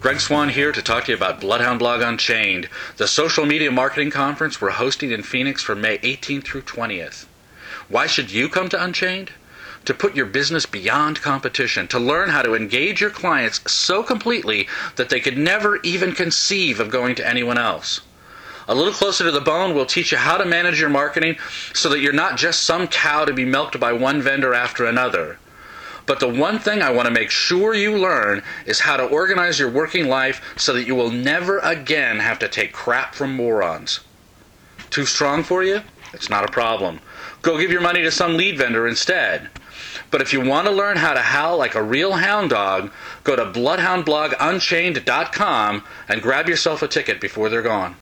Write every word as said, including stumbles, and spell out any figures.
Greg Swan here to talk to you about Bloodhound Blog Unchained, the social media marketing conference we're hosting in Phoenix from May eighteenth through twentieth. Why should you come to Unchained? To put your business beyond competition, to learn how to engage your clients so completely that they could never even conceive of going to anyone else. A little closer to the bone, we'll teach you how to manage your marketing so that you're not just some cow to be milked by one vendor after another. But the one thing I want to make sure you learn is how to organize your working life so that you will never again have to take crap from morons. Too strong for you? It's not a problem. Go give your money to some lead vendor instead. But if you want to learn how to howl like a real hound dog, go to bloodhound blog unchained dot com and grab yourself a ticket before they're gone.